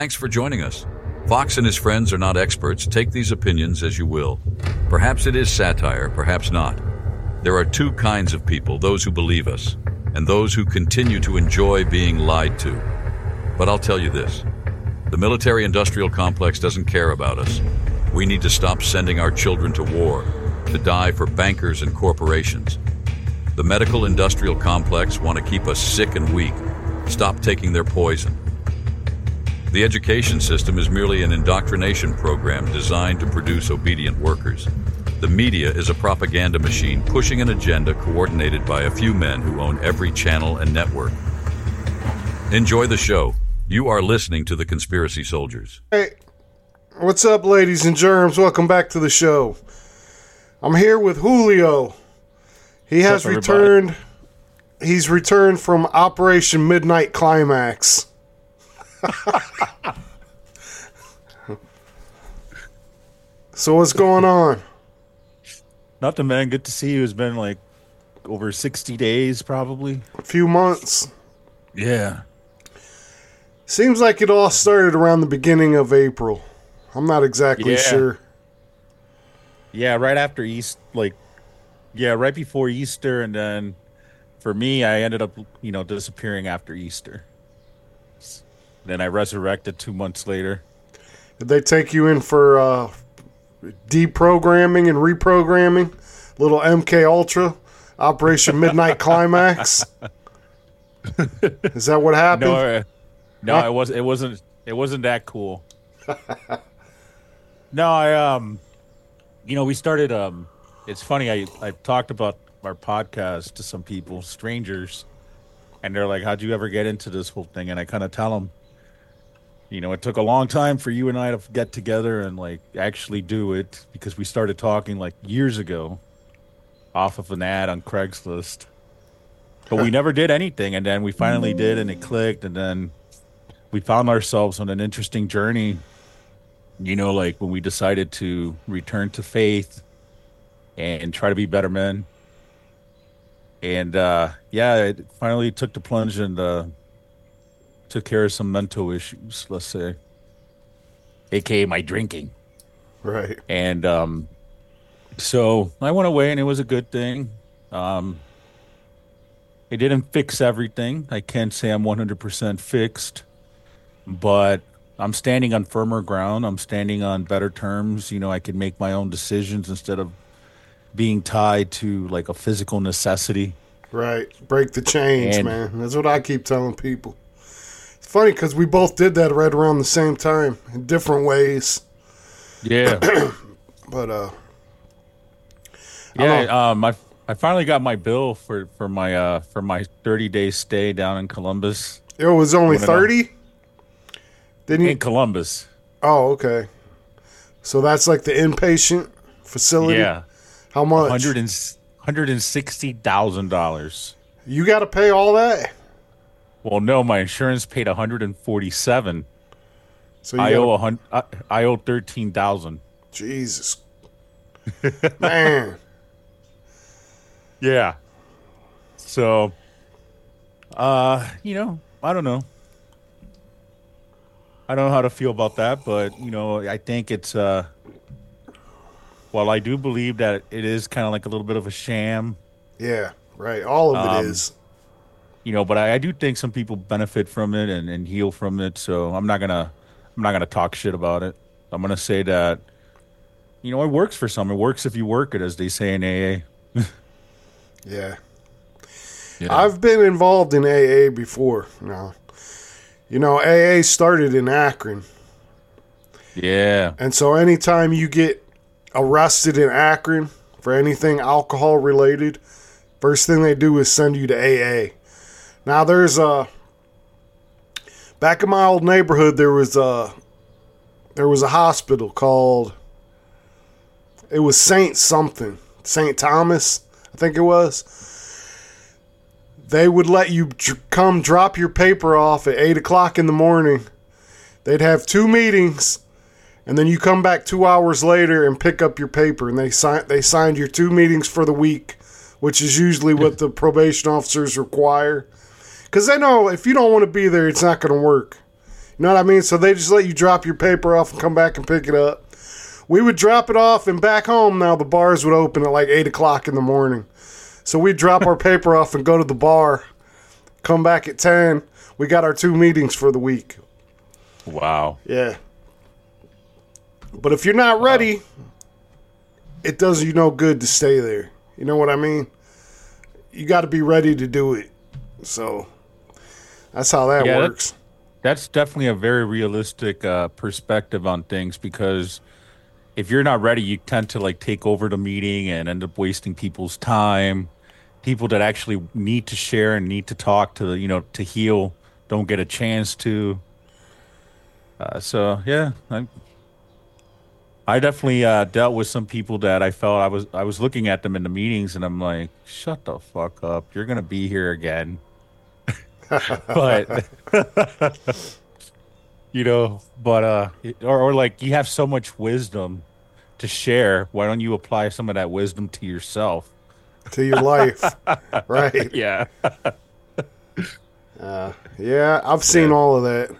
Thanks for joining us. Fox and his friends are not experts. Take these opinions as you will. Perhaps it is satire, perhaps not. There are two kinds of people, those who believe us, and those who continue to enjoy being lied to. But I'll tell you this. The military-industrial complex doesn't care about us. We need to stop sending our children to war, to die for bankers and corporations. The medical-industrial complex want to keep us sick and weak. Stop taking their poison. The education system is merely an indoctrination program designed to produce obedient workers. The media is a propaganda machine pushing an agenda coordinated by a few men who own every channel and network. Enjoy the show. You are listening to The Conspiracy Soldiers. Hey, what's up, ladies and germs? Welcome back to the show. I'm here with Julio. He has returned. He's returned from Operation Midnight Climax. So what's going on? Nothing, man. Good to see you. It's been like over 60 days, probably. A few months. Yeah. Seems like it all started around the beginning of April. I'm not exactly sure. Yeah, right after Easter, right before Easter, and then for me, I ended up, disappearing after Easter. Then I resurrected 2 months later. Did they take you in for deprogramming and reprogramming? Little MK Ultra, Operation Midnight Climax. Is that what happened? No, it wasn't that cool. No, we started. It's funny. I've talked about our podcast to some people, strangers, and they're like, "How'd you ever get into this whole thing?" And I kind of tell them, it took a long time for you and I to get together and actually do it, because we started talking years ago off of an ad on Craigslist, but we never did anything. And then we finally did, and it clicked. And then we found ourselves on an interesting journey, when we decided to return to faith and try to be better men. And it finally took the plunge and took care of some mental issues, let's say, aka my drinking. Right. And so I went away, and it was a good thing. It didn't fix everything. I can't say I'm 100% fixed, but I'm standing on firmer ground. I'm standing on better terms. I can make my own decisions instead of being tied to a physical necessity. Right. Break the chains, man. That's what I keep telling people. It's funny because we both did that right around the same time in different ways. Yeah. But I finally got my bill for my 30-day stay down in Columbus. It was only 30? Didn't you? In Columbus. Oh, okay. So that's the inpatient facility? Yeah. How much? $160,000. You got to pay all that? Well, no, my insurance paid $147,000. So I owe $13,000. Jesus, man. Yeah. So, I don't know. I don't know how to feel about that, but I think it's while I do believe that it is kind of a little bit of a sham. Yeah, right. All of it is. But I do think some people benefit from it and heal from it. So I'm not gonna talk shit about it. I'm gonna say that it works for some. It works if you work it, as they say in AA. Yeah. I've been involved in AA before. Now, AA started in Akron. Yeah. And so anytime you get arrested in Akron for anything alcohol related, first thing they do is send you to AA. Now there's back in my old neighborhood there was a hospital called, it was St. Thomas, I think it was. They would let you come drop your paper off at 8 o'clock in the morning. They'd have 2 meetings, and then you come back 2 hours later and pick up your paper, and they signed your 2 meetings for the week, which is usually what the probation officers require. Because they know if you don't want to be there, it's not going to work. You know what I mean? So they just let you drop your paper off and come back and pick it up. We would drop it off, and back home now the bars would open at like 8 o'clock in the morning. So we'd drop our paper off and go to the bar, come back at 10. We got our 2 meetings for the week. Wow. Yeah. But if you're not ready, it does you no good to stay there. You know what I mean? You got to be ready to do it. So that's how that works. That's definitely a very realistic perspective on things, because if you're not ready, you tend to like take over the meeting and end up wasting people's time. People that actually need to share and need to talk to, to heal, don't get a chance to. So yeah, I definitely dealt with some people that I felt I was looking at them in the meetings and I'm like, shut the fuck up. You're going to be here again. But, or like you have so much wisdom to share. Why don't you apply some of that wisdom to yourself? To your life. Right. Yeah. Yeah, I've seen all of that.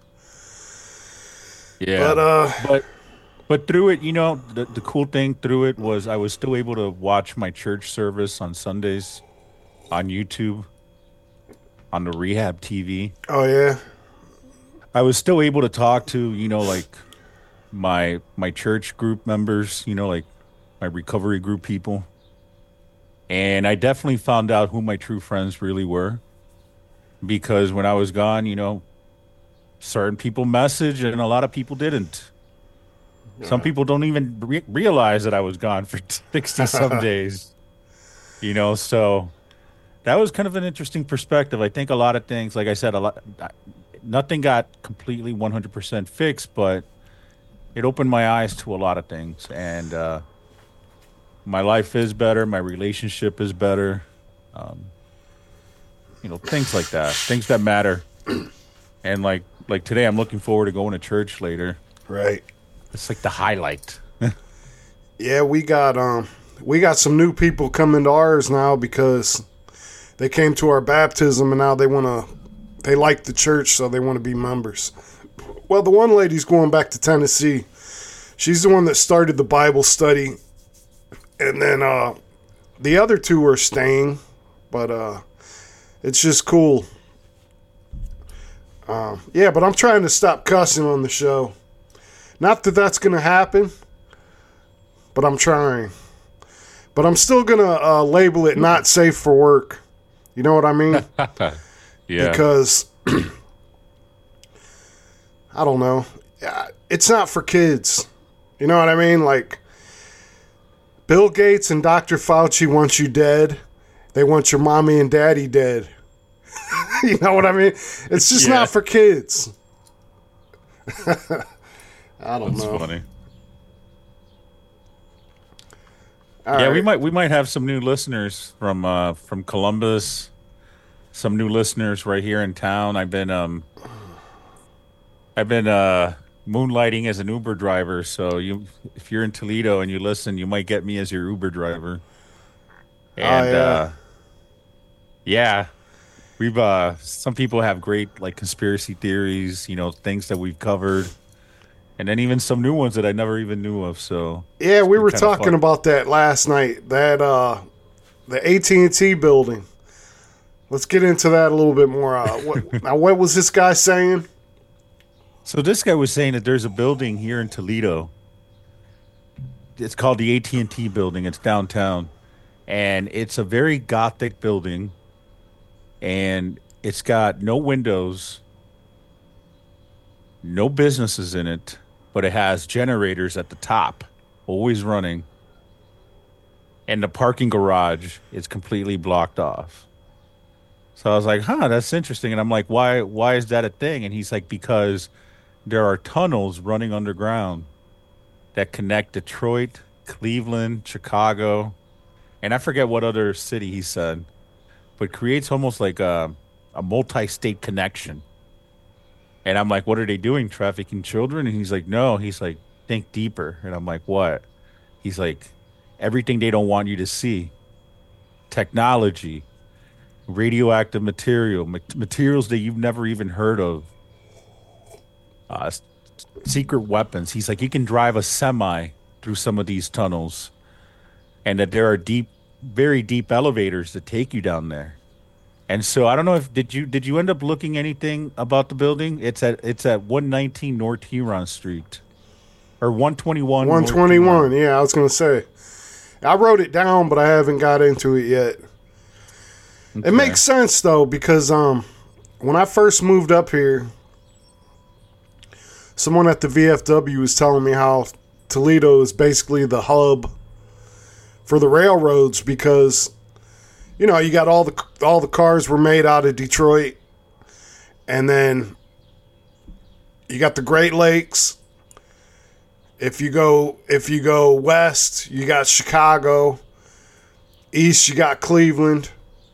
Yeah. But through it, the cool thing through it was I was still able to watch my church service on Sundays on YouTube, on the Rehab TV. Oh, yeah? I was still able to talk to, like my church group members, like my recovery group people. And I definitely found out who my true friends really were. Because when I was gone, certain people messaged and a lot of people didn't. Some people don't even realize that I was gone for 60-some days. So that was kind of an interesting perspective. I think a lot of things, like I said, nothing got completely 100% fixed, but it opened my eyes to a lot of things. And my life is better. My relationship is better. Things like that. Things that matter. And like today, I'm looking forward to going to church later. Right. It's like the highlight. Yeah, we got some new people coming to ours now because they came to our baptism and now they like the church, so they want to be members. Well, the one lady's going back to Tennessee. She's the one that started the Bible study, and then the other 2 are staying, but it's just cool. Yeah, but I'm trying to stop cussing on the show. Not that that's going to happen, but I'm trying. But I'm still going to label it not safe for work. You know what I mean? Yeah. Because, I don't know. It's not for kids. You know what I mean? Like, Bill Gates and Dr. Fauci want you dead. They want your mommy and daddy dead. You know what I mean? It's just not for kids. I don't know. That's funny. All yeah, right. we might have some new listeners from Columbus. Some new listeners right here in town. I've been moonlighting as an Uber driver. So if you're in Toledo and you listen, you might get me as your Uber driver. And yeah, we've some people have great like conspiracy theories, things that we've covered. And then even some new ones that I never even knew of. So yeah, we were talking about that last night. That the AT&T building. Let's get into that a little bit more. What was this guy saying? So this guy was saying that there's a building here in Toledo. It's called the AT&T building. It's downtown, and it's a very gothic building. And it's got no windows, no businesses in it. But it has generators at the top, always running. And the parking garage is completely blocked off. So I was like, that's interesting. And I'm like, why is that a thing? And he's like, because there are tunnels running underground that connect Detroit, Cleveland, Chicago, and I forget what other city he said, but creates almost like a multi-state connection. And I'm like, what are they doing? Trafficking children? And he's like, no. He's like, think deeper. And I'm like, what? He's like, everything they don't want you to see. Technology, radioactive materials that you've never even heard of. uh, s- secret weapons. He's like, you can drive a semi through some of these tunnels, and that there are deep, very deep elevators that take you down there. And so I don't know if did you end up looking anything about the building? It's at 119 North Huron Street or 121 North 121. Huron. Yeah, I was gonna say. I wrote it down, but I haven't got into it yet. It Okay. makes sense though because when I first moved up here, someone at the VFW was telling me how Toledo is basically the hub for the railroads because you got all the cars were made out of Detroit, and then you got the Great Lakes. If you go west, you got Chicago. East, you got Cleveland.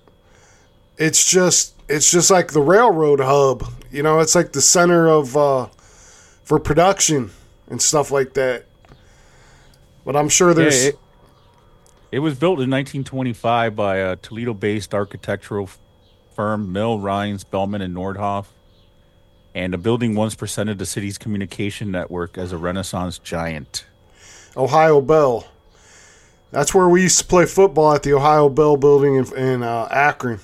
It's just like the railroad hub. It's like the center of for production and stuff like that. But I'm sure Yeah, there's it was built in 1925 by a Toledo-based architectural firm, Mill, Rhines, Bellman, and Nordhoff. And the building once presented the city's communication network as a Renaissance giant. Ohio Bell. That's where we used to play football at the Ohio Bell building in Akron.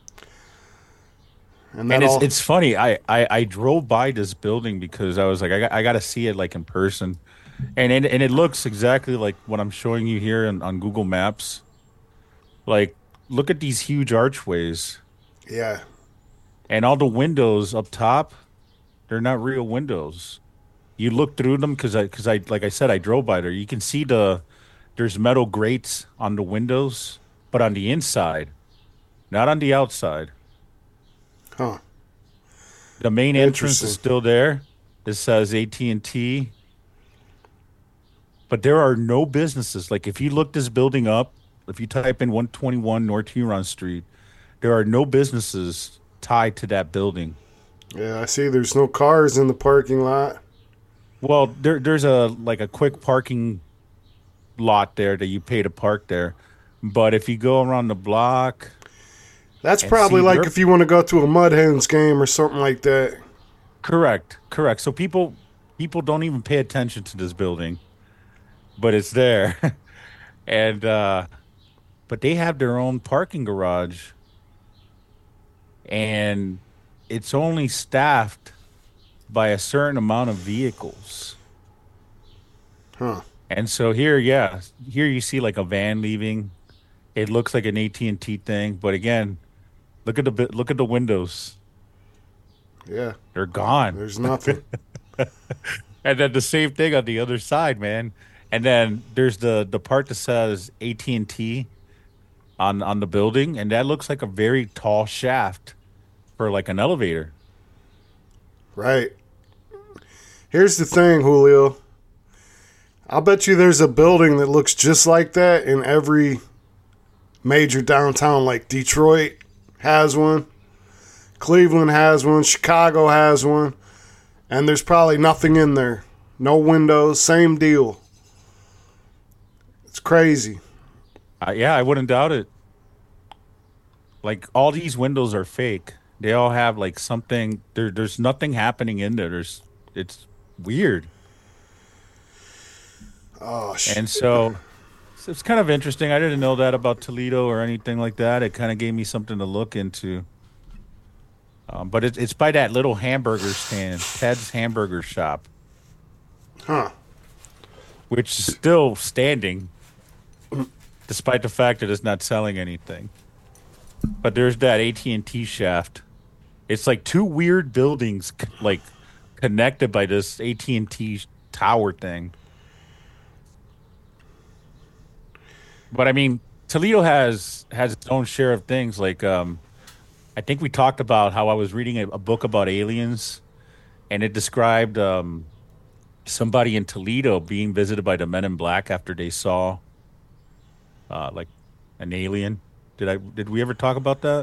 And And it's funny. I drove by this building because I was like, I got to see it like in person, and it looks exactly like what I'm showing you here on Google Maps. Like, look at these huge archways yeah. and all the windows up top. They're not real windows. You look through them because I like I said I drove by there. You can see there's metal grates on the windows, but on the inside, not on the outside. Huh. The main entrance is Interesting. still there. It says AT&T, but there are no businesses. Like if you look this building up, if you type in 121 North Huron Street, there are no businesses tied to that building. Yeah, I see there's no cars in the parking lot. Well, there's a quick parking lot there that you pay to park there. But if you go around the block, That's and probably see, like they're if you want to go to a Mud Hens game or something like that. correct. So people don't even pay attention to this building, but it's there. And but they have their own parking garage, and it's only staffed by a certain amount of vehicles. Huh. And so here you see like a van leaving. It looks like an AT&T thing, but again, look at the windows. Yeah. They're gone. There's nothing. And then the same thing on the other side, man. And then there's the part that says AT&T on the building, and that looks like a very tall shaft for like an elevator. Right. Here's the thing, Julio. I'll bet you there's a building that looks just like that in every major downtown, like Detroit has one, Cleveland has one, Chicago has one, and there's probably nothing in there. No windows, same deal. It's crazy. Yeah, I wouldn't doubt it. Like all these windows are fake. They all have like something. There's nothing happening in there. It's weird. Oh, And so it's kind of interesting. I didn't know that about Toledo or anything like that. It kind of gave me something to look into. But it's by that little hamburger stand, Ted's Hamburger Shop, huh. which is still standing, despite the fact that it's not selling anything. But there's that AT&T shaft. It's like two weird buildings, like connected by this AT&T tower thing. But I mean, Toledo has its own share of things. Like I think we talked about how I was reading a book about aliens, and it described somebody in Toledo being visited by the Men in Black after they saw like an alien. Did we ever talk about that?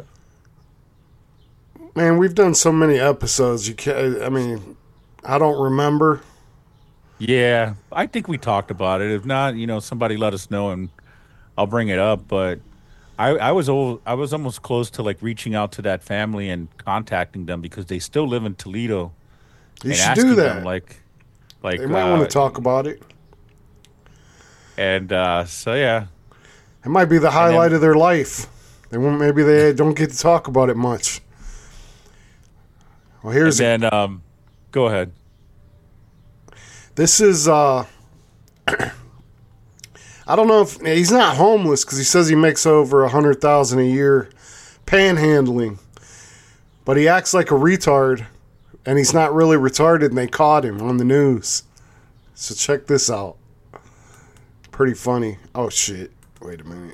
Man, we've done so many episodes. I don't remember. Yeah, I think we talked about it. If not, somebody let us know and I'll bring it up. But I was almost close to like reaching out to that family and contacting them because they still live in Toledo, You and should asking do that. them like They might want to talk about it. And so yeah, It might be the highlight of their life. Maybe they don't get to talk about it much. Well, here's and then go ahead. This is I don't know if he's not homeless because he says he makes over $100,000 a year panhandling, but he acts like a retard, and he's not really retarded. And they caught him on the news. So check this out. Pretty funny. Oh shit! Wait a minute.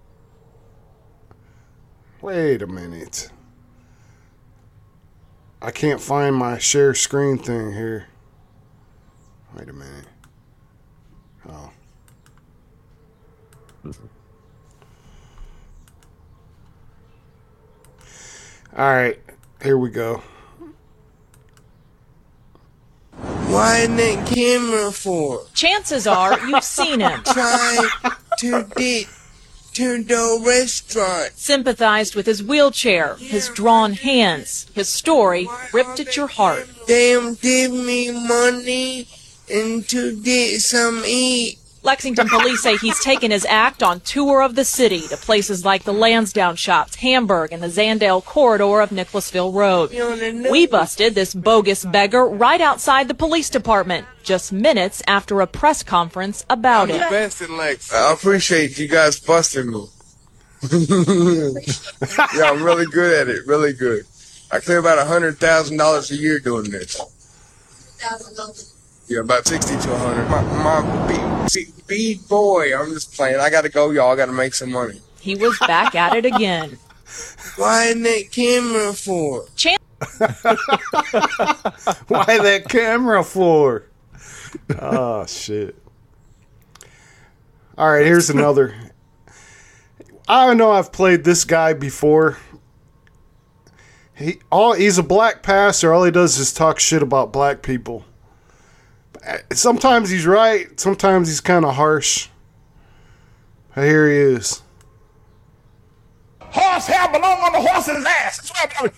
I can't find my share screen thing here. Wait a minute. Oh. All right, here we go. Why in that camera for? Chances are you've seen him. Try to get to the restaurant. Sympathized with his wheelchair, his drawn hands. His story ripped at your heart. Damn, give me money and to get some eat. Lexington police say he's taken his act on tour of the city to places like the Lansdowne Shops, Hamburg, and the Zandale corridor of Nicholasville Road. We busted this bogus beggar right outside the police department, just minutes after a press conference about it. Best in Lex. I appreciate you guys busting me. Yeah, I'm really good at it, really good. I clear about $100,000 a year doing this. Yeah, about 60 to 100. My beat boy, I'm just playing. I gotta go, y'all. I gotta make some money. He was back at it again. Why in that camera for? Why that camera for? Oh shit! All right, here's another. I know I've played this guy before. He's a black pastor. All he does is talk shit about black people. Sometimes he's right. Sometimes he's kind of harsh. But here he is. Horse hair belong on the horse's ass.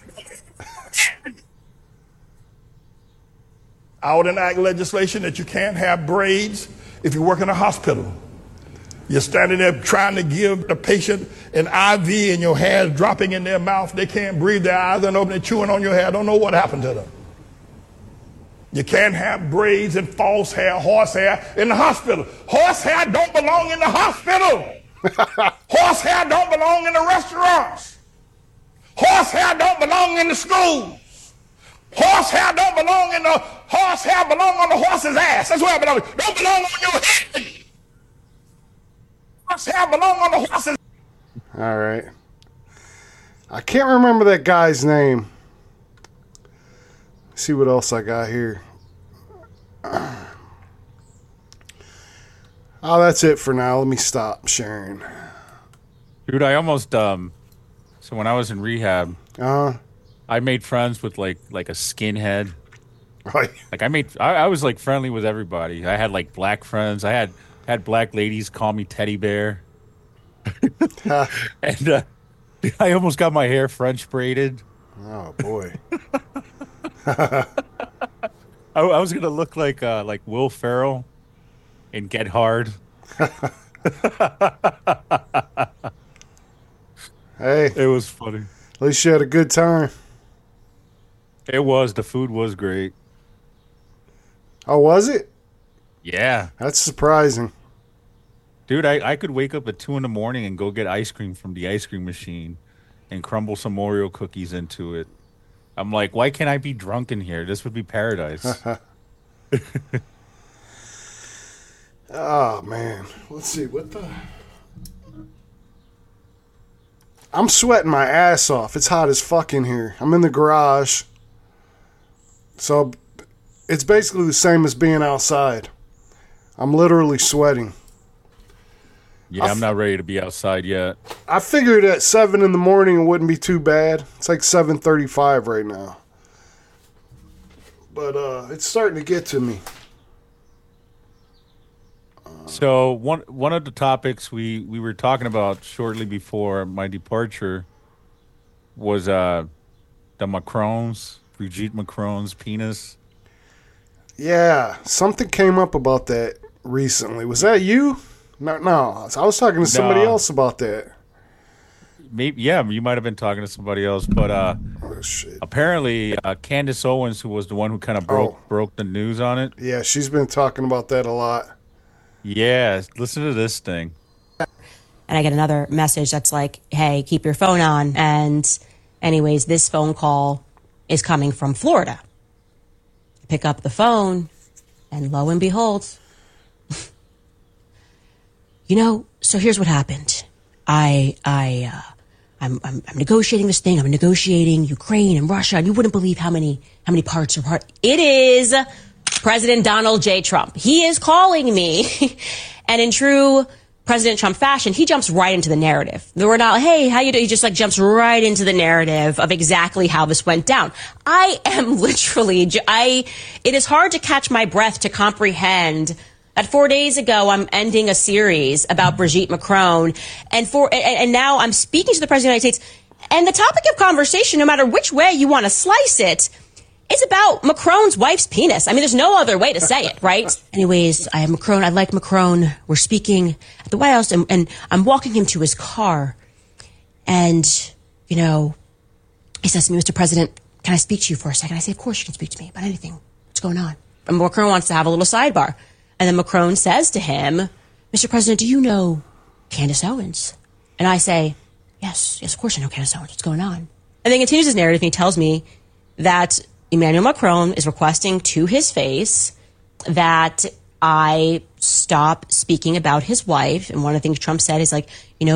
I would enact legislation that you can't have braids if you work in a hospital. You're standing there trying to give the patient an IV and your hair is dropping in their mouth. They can't breathe. Their eyes aren't open. They're chewing on your hair. Don't know what happened to them. You can't have braids and false hair, horse hair in the hospital. Horse hair don't belong in the hospital. Horse hair don't belong in the restaurants. Horse hair don't belong in the schools. Horse hair don't belong in the horse hair belong on the horse's ass. That's where it belongs. Don't belong on your head. Horse hair belong on the horse's. All right. I can't remember that guy's name. See what else I got here. Oh, that's it for now. Let me stop sharing. Dude, I almost so when I was in rehab, I made friends with like a skinhead. Right. Like I was like friendly with everybody. I had like black friends. I had black ladies call me Teddy Bear. And I almost got my hair French braided. Oh boy. I was gonna look like Will Ferrell in Get Hard. Hey, It was funny. at least you had a good time. It was. The food was great. Oh, was it? Yeah. That's surprising. Dude, I could wake up at 2 a.m. and go get ice cream from the ice cream machine and crumble some Oreo cookies into it. I'm like, why can't I be drunk in here? This would be paradise. Oh, man. Let's see. What the... I'm sweating my ass off. It's hot as fuck in here. I'm in the garage. So, it's basically the same as being outside. I'm literally sweating. Yeah, I'm not ready to be outside yet. I figured at 7 in the morning it wouldn't be too bad. It's like 7:35 right now. But it's starting to get to me. So one of the topics we were talking about shortly before my departure was the Macrons, Brigitte Macron's penis. Yeah, something came up about that recently. Was that you? No, I was talking to somebody else about that. Maybe, yeah, you might have been talking to somebody else, but Oh, shit. apparently Candace Owens, who was the one who kind of broke the news on it. Yeah, she's been talking about that a lot. Yeah, listen to this thing. And I get another message that's like, hey, keep your phone on. And anyways, this phone call is coming from Florida. I pick up the phone, and lo and behold, so here's what happened. I'm negotiating this thing. I'm negotiating Ukraine and Russia, and you wouldn't believe how many parts are part. It is President Donald J. Trump. He is calling me, and in true President Trump fashion, he jumps right into the narrative. We're not, hey, how you doing? He just like jumps right into the narrative of exactly how this went down. I am literally, it is hard to catch my breath to comprehend that 4 days ago, I'm ending a series about Brigitte Macron, and now I'm speaking to the President of the United States, and the topic of conversation, no matter which way you want to slice it, is about Macron's wife's penis. I mean, there's no other way to say it, right? Anyways, I have Macron. I like Macron. We're speaking at the White House, and I'm walking him to his car, and, he says to me, Mr. President, can I speak to you for a second? I say, of course you can speak to me about anything. What's going on? And Macron wants to have a little sidebar. And then Macron says to him, Mr. President, do you know Candace Owens? And I say, yes, of course I know Candace Owens. What's going on? And then he continues his narrative, and he tells me that Emmanuel Macron is requesting to his face that I stop speaking about his wife. And one of the things Trump said is like,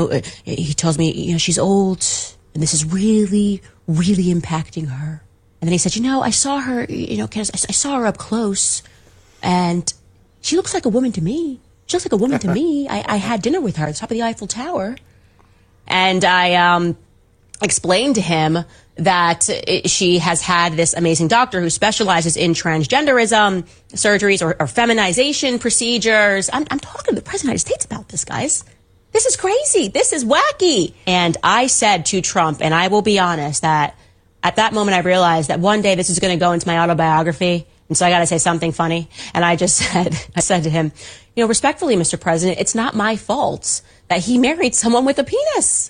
he tells me, she's old, and this is really, really impacting her. And then he said, I saw her, Candace, I saw her up close, and she looks like a woman to me. She looks like a woman to me. I had dinner with her at the top of the Eiffel Tower. And I explained to him that she has had this amazing doctor who specializes in transgenderism surgeries or feminization procedures. I'm talking to the President of the United States about this, guys. This is crazy. This is wacky. And I said to Trump, and I will be honest, that at that moment I realized that one day this is going to go into my autobiography. And so I got to say something funny. And I said to him, respectfully, Mr. President, it's not my fault that he married someone with a penis.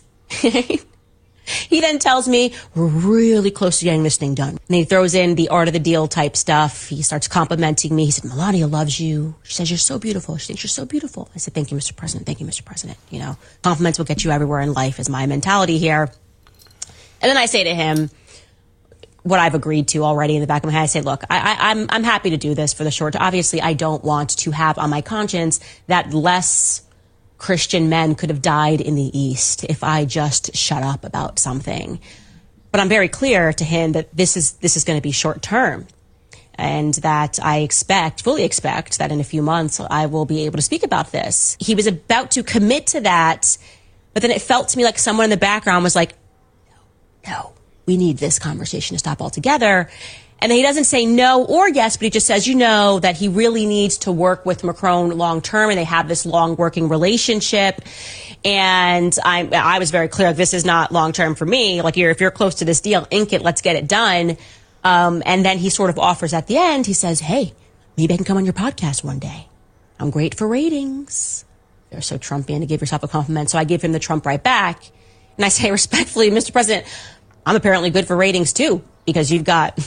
He then tells me, we're really close to getting this thing done. And he throws in the art of the deal type stuff. He starts complimenting me. He said, Melania loves you. She says, you're so beautiful. She thinks you're so beautiful. I said, thank you, Mr. President. Thank you, Mr. President. Compliments will get you everywhere in life is my mentality here. And then I say to him, what I've agreed to already in the back of my head. I say, look, I'm happy to do this for the short term. Obviously, I don't want to have on my conscience that less Christian men could have died in the East if I just shut up about something. But I'm very clear to him that this is going to be short term, and that I fully expect that in a few months I will be able to speak about this. He was about to commit to that, but then it felt to me like someone in the background was like, no. We need this conversation to stop altogether. And then he doesn't say no or yes, but he just says, that he really needs to work with Macron long term, and they have this long working relationship. And I was very clear, this is not long term for me. Like, if you're close to this deal, ink it, let's get it done. And then he sort of offers at the end, he says, hey, maybe I can come on your podcast one day. I'm great for ratings. They're so Trumpian to give yourself a compliment. So I give him the Trump right back. And I say respectfully, Mr. President, I'm apparently good for ratings too, because you've got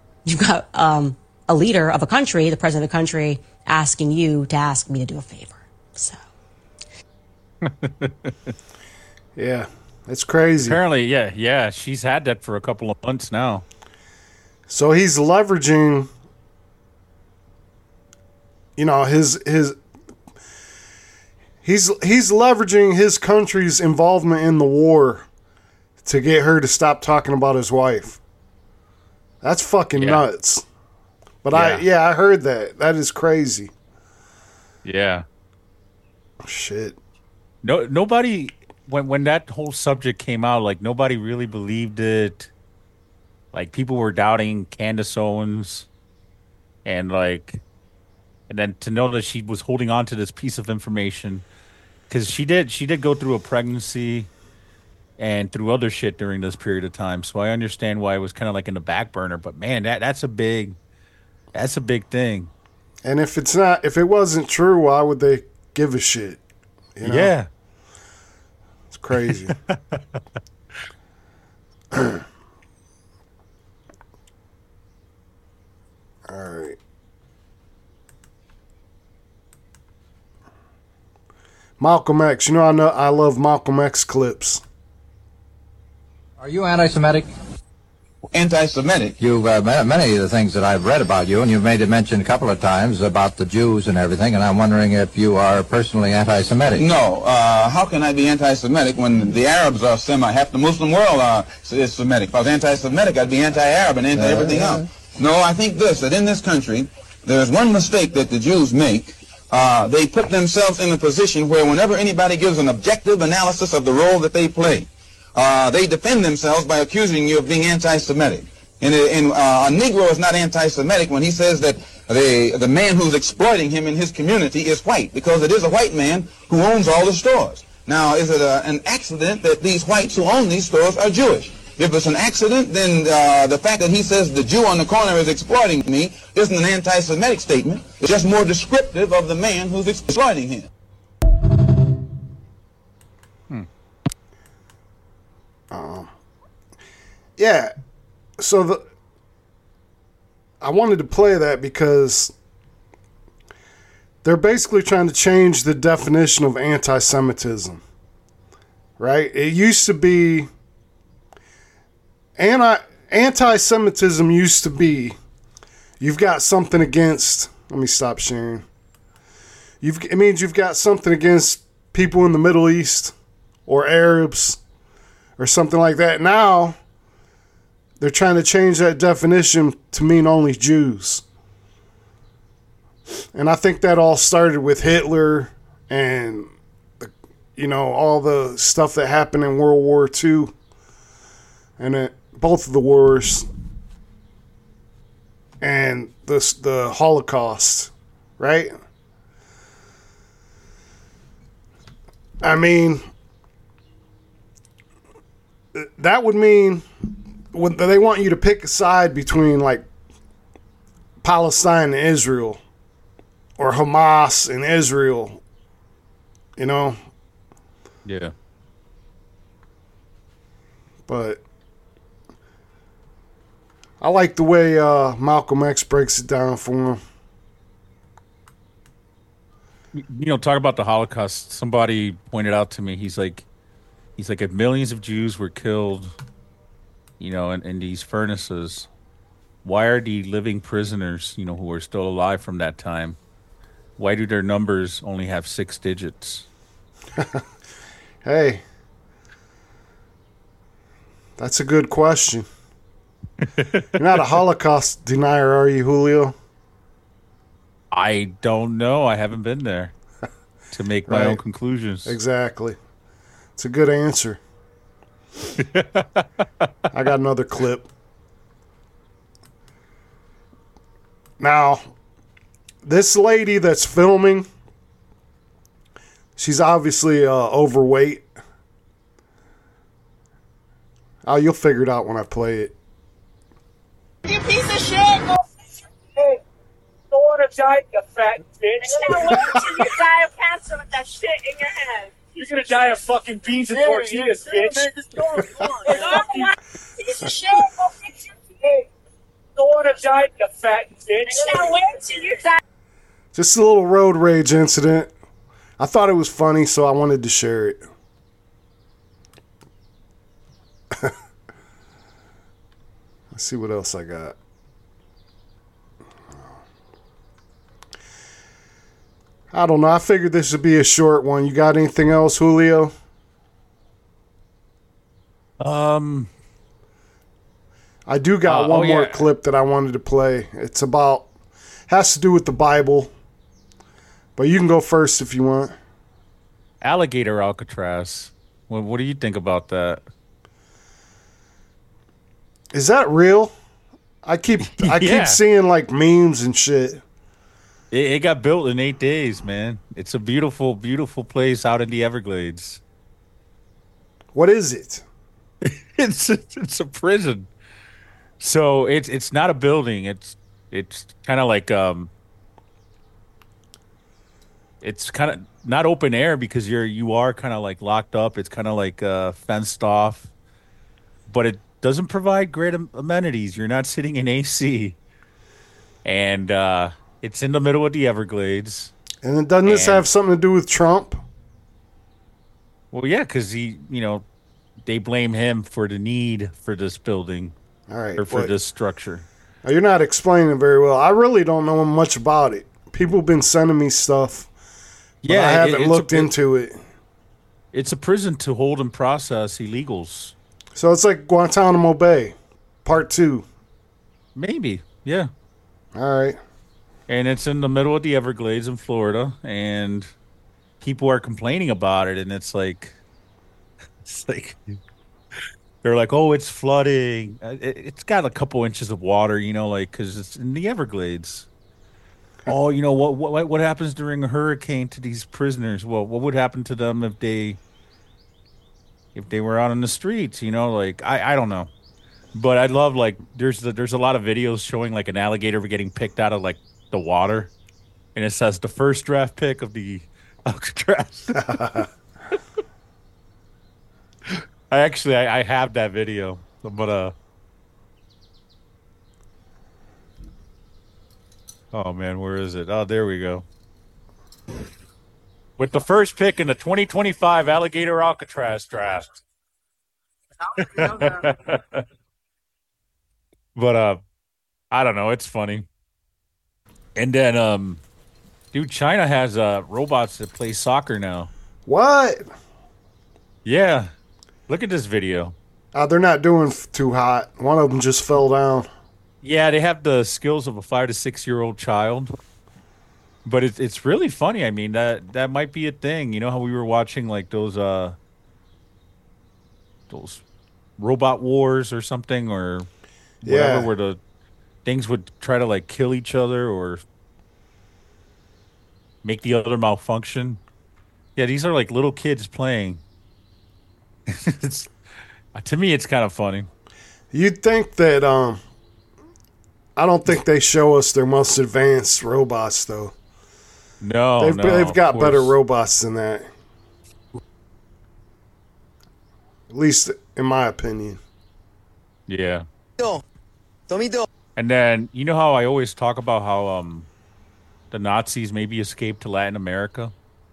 a leader of a country, the president of the country, asking you to ask me to do a favor. So, yeah, it's crazy. Apparently, yeah, she's had that for a couple of months now. So he's leveraging, he's leveraging his country's involvement in the war to get her to stop talking about his wife. That's fucking nuts. But I heard that. That is crazy. Yeah. Shit. Nobody, when that whole subject came out, like, nobody really believed it. Like, people were doubting Candace Owens, and then to know that she was holding on to this piece of information, because she did go through a pregnancy and through other shit during this period of time. So I understand why it was kind of like in the back burner. But man, that's a big thing. And if it wasn't true, why would they give a shit? You know? Yeah. It's crazy. All right. Malcolm X. You know I love Malcolm X clips. Are you anti-Semitic? Anti-Semitic. You've many of the things that I've read about you, and you've made it mention a couple of times about the Jews and everything, and I'm wondering if you are personally anti-Semitic. No. How can I be anti-Semitic when the Arabs are half the Muslim world is Semitic? If I was anti-Semitic, I'd be anti-Arab and anti-everything else. No, I think that in this country, there's one mistake that the Jews make. They put themselves in a position where whenever anybody gives an objective analysis of the role that they play, they defend themselves by accusing you of being anti-Semitic. And a Negro is not anti-Semitic when he says that the man who's exploiting him in his community is white, because it is a white man who owns all the stores. Now, is it an accident that these whites who own these stores are Jewish? If it's an accident, then the fact that he says the Jew on the corner is exploiting me isn't an anti-Semitic statement. It's just more descriptive of the man who's exploiting him. Yeah. So I wanted to play that because they're basically trying to change the definition of anti-Semitism. Right? It used to be anti-Semitism used to be you've got something against, let me stop sharing. It means you've got something against people in the Middle East or Arabs or something like that. Now they're trying to change that definition to mean only Jews. And I think that all started with Hitler and all the stuff that happened in World War II and both of the wars and the Holocaust, right? I mean, that would mean when they want you to pick a side between like Palestine and Israel or Hamas and Israel, Yeah. But I like the way Malcolm X breaks it down for him. Talk about the Holocaust. Somebody pointed out to me, he's like, if millions of Jews were killed, in these furnaces, why are the living prisoners, who are still alive from that time, why do their numbers only have 6 digits? Hey, that's a good question. You're not a Holocaust denier, are you, Julio? I don't know. I haven't been there to make my own conclusions. Exactly. It's a good answer. I got another clip. Now, this lady that's filming, she's obviously overweight. Oh, you'll figure it out when I play it. You piece of shit! Hey, don't want to die, you fat bitch. You're gonna die of cancer with that shit in your head. You're gonna die of fucking beans and tortillas, bitch. Piece of shit! Go fix your teeth. Hey, don't want to die, you fat bitch. Now wait till you die. Just a little road rage incident. I thought it was funny, so I wanted to share it. Let's see what else I got. I don't know. I figured this would be a short one. You got anything else, Julio? I do got one more clip that I wanted to play. It's has to do with the Bible. But you can go first if you want. Alligator Alcatraz. What do you think about that? Is that real? I keep seeing like memes and shit. It got built in 8 days, man. It's a beautiful, beautiful place out in the Everglades. What is it? It's a prison. So it's not a building. It's kind of like it's kind of not open air because you are kind of like locked up. It's kind of like fenced off, but it doesn't provide great amenities. You're not sitting in AC, and it's in the middle of the Everglades. And then doesn't this have something to do with Trump? Well, yeah, because they blame him for the need for this building, all right, or for this structure. You're not explaining it very well. I really don't know much about it. People have been sending me stuff. But I haven't looked into it. It's a prison to hold and process illegals. So it's like Guantanamo Bay, Part 2. Maybe, yeah. All right. And it's in the middle of the Everglades in Florida, and people are complaining about it, and it's like they're like, oh, it's flooding. It's got a couple inches of water, because it's in the Everglades. Oh, what happens during a hurricane to these prisoners? Well, what would happen to them if they were out on the streets? I don't know. But I love there's a lot of videos showing like an alligator getting picked out of like the water, and it says the first draft pick of the Alcatraz. I have that video, but oh man, where is it? Oh, there we go. With the first pick in the 2025 Alligator Alcatraz draft. But I don't know, it's funny. And then dude, China has robots that play soccer now. What? Yeah. Look at this video. They're not doing too hot. One of them just fell down. Yeah, they have the skills of a 5 to 6 year old child. But it's really funny. I mean, that might be a thing. You know how we were watching like those robot wars or something, or whatever, where the things would try to like kill each other or make the other malfunction. Yeah, these are like little kids playing. To me, it's kind of funny. You'd think that I don't think they show us their most advanced robots though. No, they've got better robots than that. At least in my opinion. Yeah. And then you know how I always talk about how the Nazis maybe escaped to Latin America?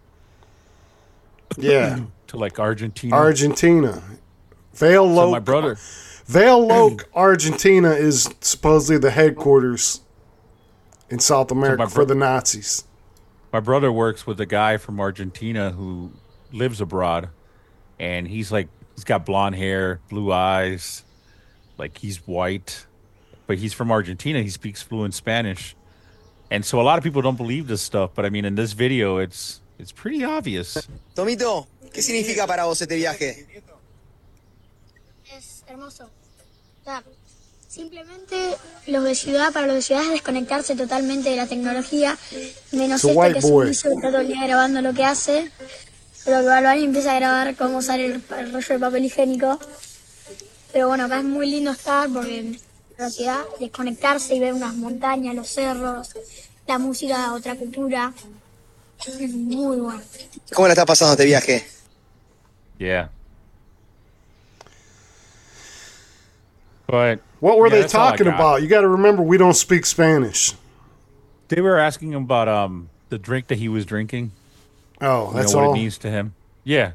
Yeah. To like Argentina. Vale Loc. So my brother. Vale Loc, Argentina is supposedly the headquarters in South America for the Nazis. My brother works with a guy from Argentina who lives abroad, and he's got blonde hair, blue eyes, like he's white, but he's from Argentina. He speaks fluent Spanish. And so a lot of people don't believe this stuff, but I mean, in this video, it's pretty obvious. Tomito, ¿qué significa para vos este viaje? Es hermoso. O sea, simplemente los de ciudad, para los de ciudad es desconectarse totalmente de la tecnología, menos que es un bicho que está todo el día grabando lo que hace, pero que va y empieza a grabar cómo sale el rollo de papel higiénico. Pero bueno, acá es muy lindo estar porque en la ciudad desconectarse y ver unas montañas, los cerros, la música, otra cultura, es muy bueno. ¿Cómo la está pasando este viaje? Yeah. But what were they talking about? You got to remember, we don't speak Spanish. They were asking him about the drink that he was drinking. Oh, that's what all? it means to him. Yeah.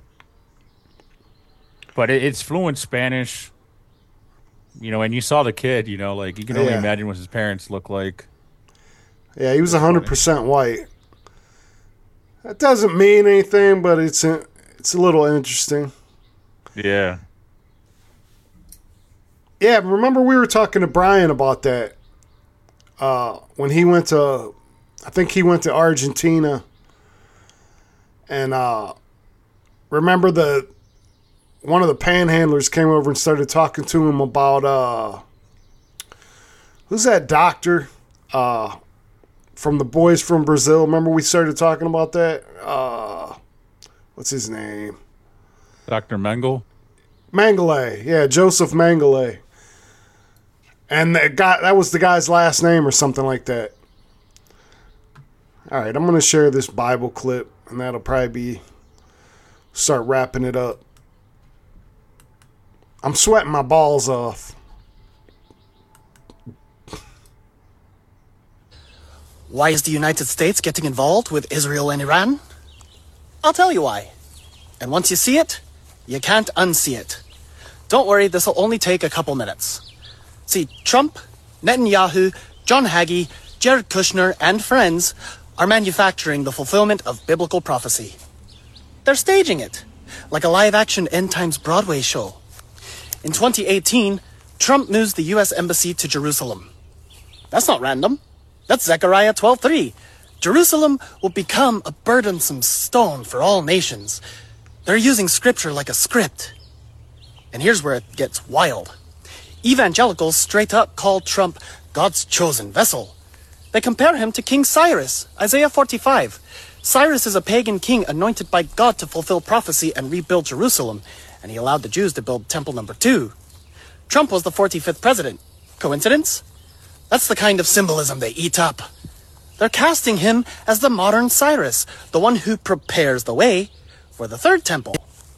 But it's fluent Spanish. And you saw the kid, like you can only imagine what his parents look like. Yeah, he was 100% white. That doesn't mean anything, but it's a little interesting. Yeah. Yeah, remember we were talking to Brian about that when he went to, I think he went to Argentina, and remember one of the panhandlers came over and started talking to him about who's that doctor from the Boys from Brazil? Remember we started talking about that? What's his name? Dr. Mengele? Mengele, yeah, Joseph Mengele. And that was the guy's last name or something like that. All right, I'm going to share this Bible clip, and that'll probably start wrapping it up. I'm sweating my balls off. Why is the United States getting involved with Israel and Iran? I'll tell you why. And once you see it, you can't unsee it. Don't worry, this will only take a couple minutes. See, Trump, Netanyahu, John Hagee, Jared Kushner, and friends are manufacturing the fulfillment of biblical prophecy. They're staging it, like a live-action end times Broadway show. In 2018, Trump moves the U.S. Embassy to Jerusalem. That's not random. That's Zechariah 12:3. Jerusalem will become a burdensome stone for all nations. They're using scripture like a script. And here's where it gets wild. Evangelicals straight up call Trump God's chosen vessel. They compare him to King Cyrus, Isaiah 45. Cyrus is a pagan king anointed by God to fulfill prophecy and rebuild Jerusalem, and he allowed the Jews to build Temple number 2. Trump was the 45th president. Coincidence? That's the kind of symbolism they eat up. They're casting him as the modern Cyrus, the one who prepares the way for the third temple.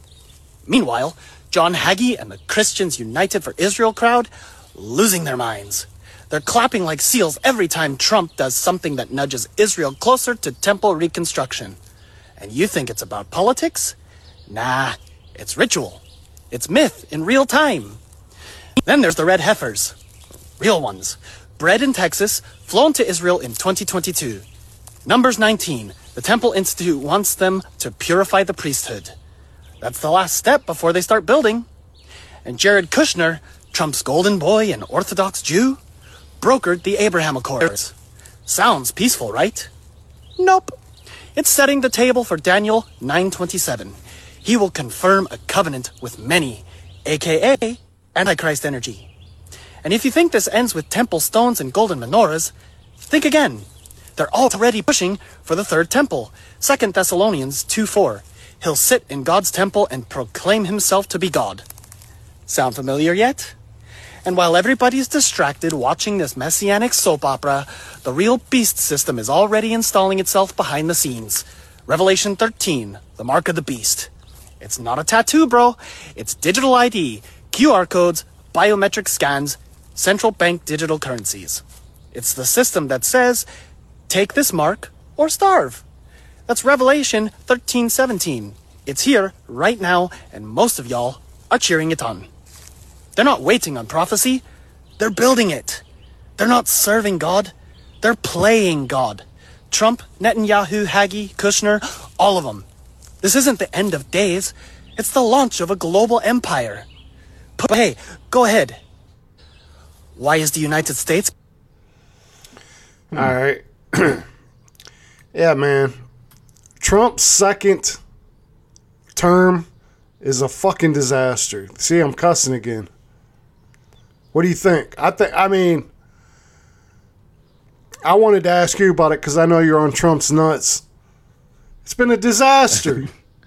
Meanwhile, John Hagee and the Christians United for Israel crowd losing their minds. They're clapping like seals every time Trump does something that nudges Israel closer to temple reconstruction. And you think it's about politics? Nah, it's ritual. It's myth in real time. Then there's the red heifers. Real ones. Bred in Texas, flown to Israel in 2022. Numbers 19. The Temple Institute wants them to purify the priesthood. That's the last step before they start building. And Jared Kushner, Trump's golden boy and Orthodox Jew, brokered the Abraham Accords. Sounds peaceful, right? Nope. It's setting the table for Daniel 9:27. He will confirm a covenant with many, aka Antichrist energy. And if you think this ends with temple stones and golden menorahs, think again. They're already pushing for the third temple. 2 Thessalonians 2:4. He'll sit in God's temple and proclaim himself to be God. Sound familiar yet? And while everybody's distracted watching this messianic soap opera, the real beast system is already installing itself behind the scenes. Revelation 13, the mark of the beast. It's not a tattoo, bro. It's digital ID, QR codes, biometric scans, central bank digital currencies. It's the system that says, take this mark or starve. That's Revelation 13:17. It's here right now, and most of y'all are cheering it on. They're not waiting on prophecy. They're building it. They're not serving God. They're playing God. Trump, Netanyahu, Hagee, Kushner, all of them. This isn't the end of days. It's the launch of a global empire. But hey, go ahead. Why is the United States? All right. Yeah, man. Trump's second term is a fucking disaster. See, I'm cussing again. What do you think? I mean, I wanted to ask you about it because I know you're on Trump's nuts. It's been a disaster.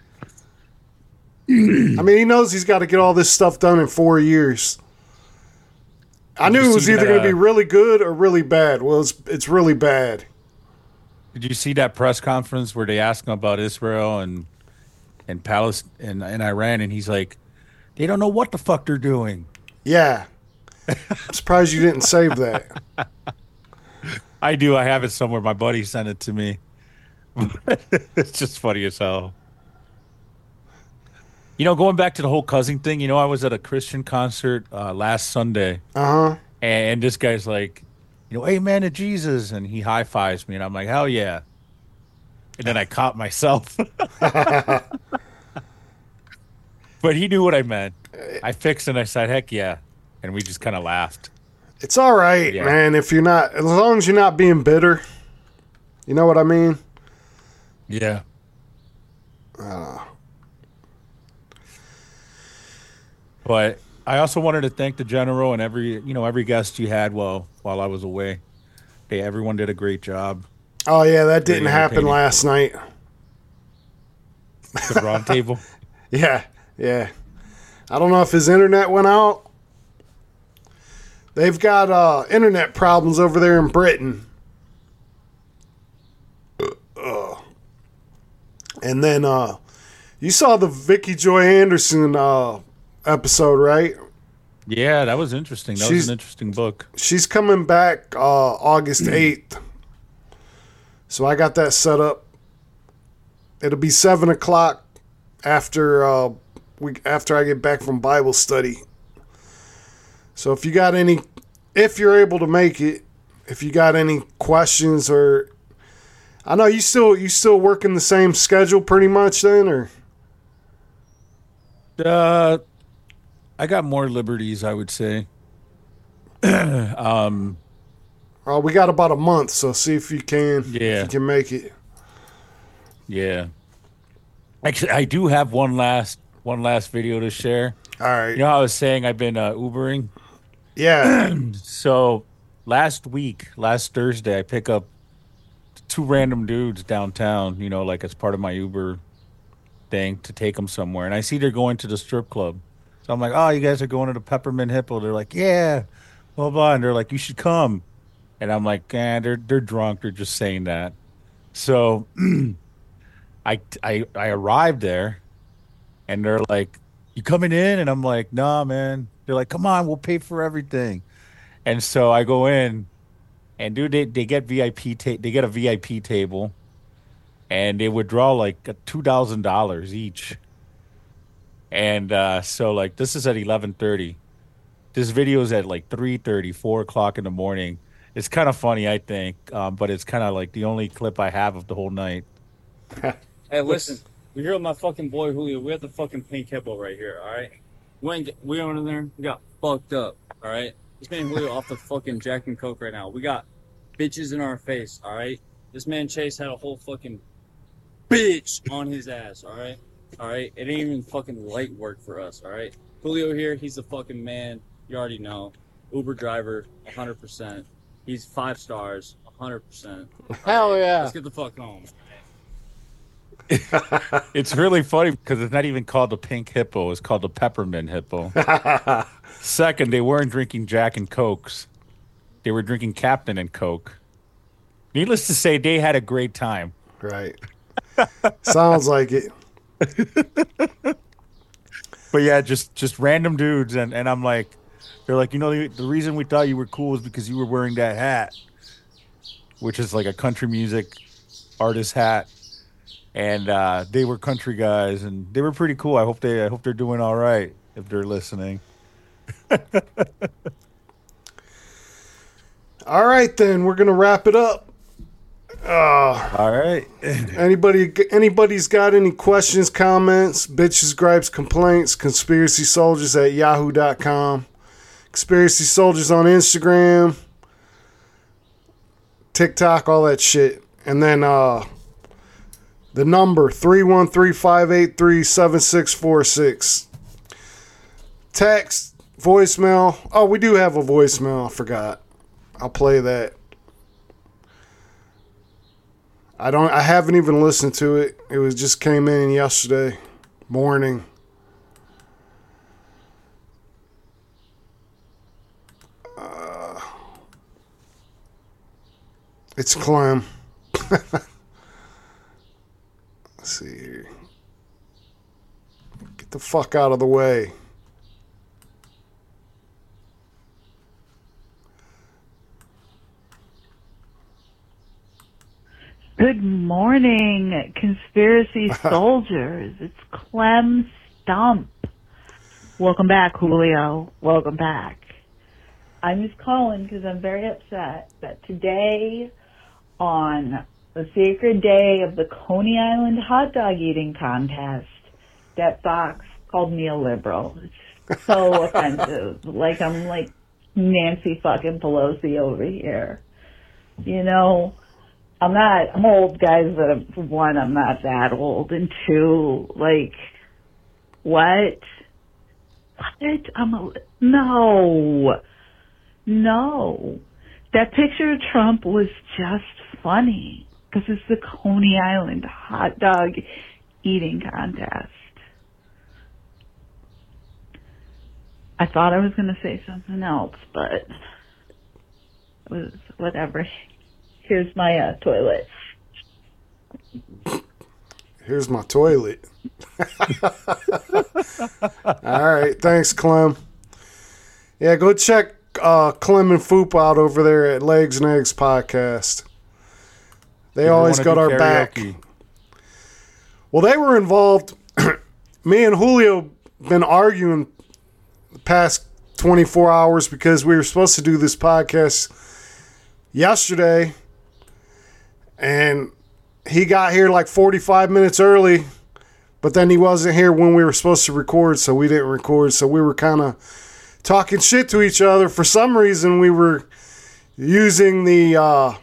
I mean, he knows he's got to get all this stuff done in 4 years. I knew it was either going to be really good or really bad. Well, it's really bad. Did you see that press conference where they asked him about Israel and Palestine and Iran, and he's like, they don't know what the fuck they're doing. Yeah. I'm surprised you didn't save that. I do. I have it somewhere. My buddy sent it to me. It's just funny as hell. You know, going back to the whole cousin thing, you know, I was at a Christian concert last Sunday. Uh-huh. And this guy's like, you know, amen to Jesus. And he high-fives me. And I'm like, hell yeah. And then I caught myself. But he knew what I meant. I fixed it and I said, heck yeah. And we just kind of laughed. It's all right, man, if you're not, as long as you're not being bitter. You know what I mean? Yeah. But I also wanted to thank the general and every guest you had while I was away. Hey, everyone did a great job. Oh yeah, that didn't happen last night. The round table. Yeah. I don't know if his internet went out. They've got internet problems over there in Britain. And then you saw the Vicky Joy Anderson episode, right? Yeah, that was interesting. That was an interesting book. She's coming back August 8th. So I got that set up. It'll be 7 o'clock after I get back from Bible study. So if you're able to make it, if you got any questions, or I know you still working the same schedule pretty much then, or I got more liberties, I would say. we got about a month, so see if you can make it. Yeah. Actually, I do have one last video to share. All right. You know how I was saying I've been Ubering? Yeah. So last Thursday, I pick up 2 random dudes downtown, you know, like as part of my Uber thing to take them somewhere. And I see they're going to the strip club. So I'm like, oh, you guys are going to the Peppermint Hippo. They're like, yeah, blah, blah. And they're like, you should come. And I'm like, they're drunk. They're just saying that. So I arrived there and they're like, you coming in? And I'm like, nah, man. They're like, come on, we'll pay for everything. And so I go in and dude, they get they get a VIP table and they withdraw like $2,000 each. And so like this is at 11:30. This video is at like 3:30, 4 o'clock in the morning. It's kind of funny, I think, but it's kind of like the only clip I have of the whole night. Hey, listen, we're here with my fucking boy Julio. We're at the fucking Pink Hippo right here, all right? We went in there, we got fucked up, all right? This man Julio off the fucking Jack and Coke right now. We got bitches in our face, all right? This man Chase had a whole fucking bitch on his ass, all right? All right? It ain't even fucking light work for us, all right? Julio here, he's the fucking man. You already know. Uber driver, 100%. He's 5 stars, 100%. Hell yeah. Let's get the fuck home. It's really funny because it's not even called the Pink Hippo. It's called the Peppermint Hippo. Second, they weren't drinking Jack and Cokes. They were drinking Captain and Coke. Needless to say, they had a great time. Right. Sounds like it. But yeah, just random dudes. And I'm like, they're like, you know, the reason we thought you were cool is because you were wearing that hat, which is like a country music artist hat. And they were country guys, and they were pretty cool. I hope they're doing all right if they're listening. All right, then we're gonna wrap it up. All right. Anybody's got any questions, comments, bitches, gripes, complaints? conspiracysoldiers@yahoo.com. Conspiracy Soldiers on Instagram, TikTok, all that shit, and then the number 313-583-7646. Text, voicemail. Oh, we do have a voicemail. I forgot. I'll play that. I haven't even listened to it. It was just came in yesterday morning. It's Clem. Let's see here. Get the fuck out of the way. Good morning, Conspiracy Soldiers. It's Clem Stump. Welcome back, Julio. Welcome back. I'm just calling because I'm very upset that today, on the sacred day of the Coney Island hot dog eating contest, that Fox called me a liberal. It's so offensive. Like I'm like Nancy fucking Pelosi over here. You know, I'm old, guys, but for one, I'm not that old. And two, like, what? No. That picture of Trump was just funny because it's the Coney Island hot dog eating contest. I thought I was going to say something else, but it was whatever. Here's my toilet. Here's my toilet. All right. Thanks, Clem. Yeah, go check Clem and Foop out over there at Legs and Eggs Podcast. They always got our back. Well, they were involved. Me and Julio been arguing the past 24 hours because we were supposed to do this podcast yesterday, and he got here like 45 minutes early, but then he wasn't here when we were supposed to record, so we didn't record. So we were kind of talking shit to each other. For some reason, we were using the our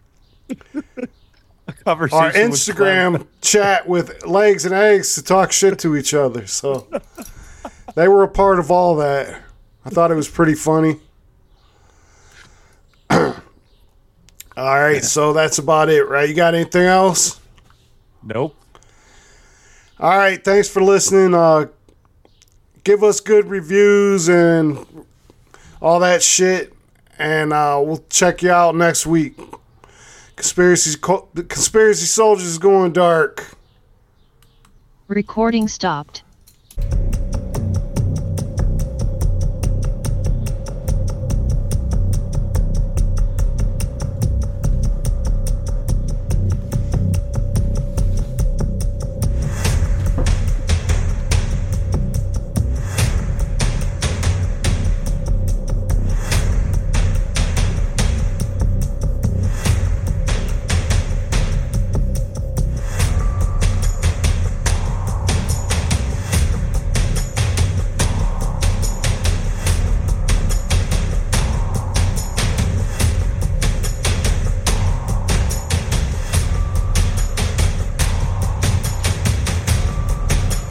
Instagram chat with Legs and Eggs to talk shit to each other. So they were a part of all that. I thought it was pretty funny. All right, so that's about it, right? You got anything else? Nope. All right, thanks for listening. Give us good reviews and all that shit, and we'll check you out next week. Conspiracy Soldiers is going dark. Recording stopped.